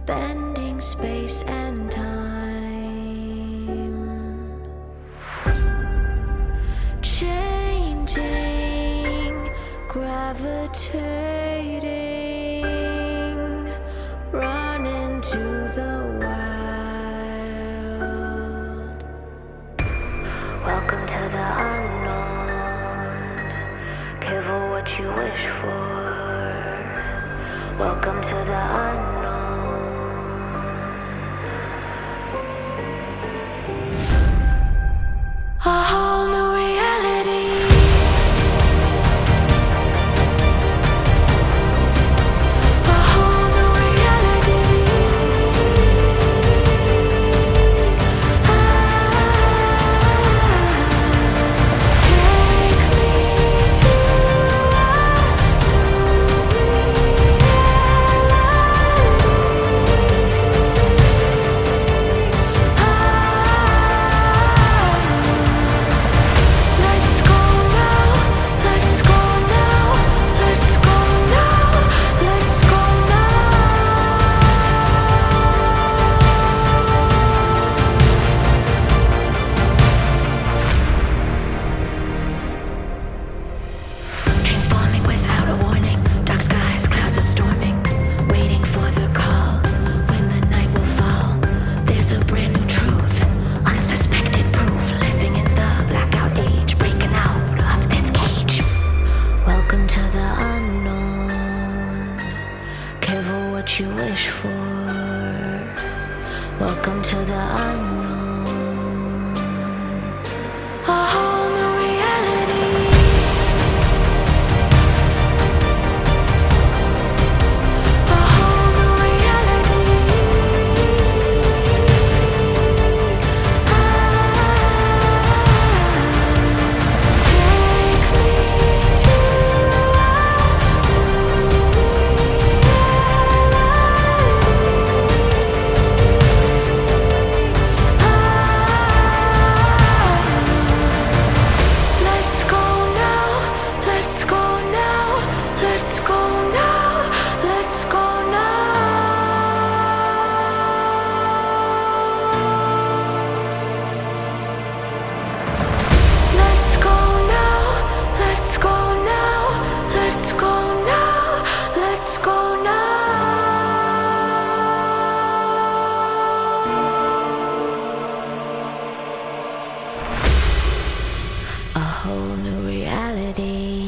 bending space and time, changing, gravitating, running to the wild. Welcome to the unknown. Careful what you wish for. Welcome to the unknown. A whole new reality. A whole new reality. Take me to a Let's go now, let's go now, let's go now, let's go Transforming without a warning, dark skies, clouds are storming, waiting for the call, when the night will fall. There's a brand new truth, unsuspected proof, living in the blackout age, breaking out of this cage. Welcome to the unknown. Careful what you wish for. Welcome to the unknown. A whole new reality. A whole new reality. Take me to a Let's go now, let's go now, let's go now, let's go now. Let's go now, let's go now, let's go now, let's go now. A whole new reality.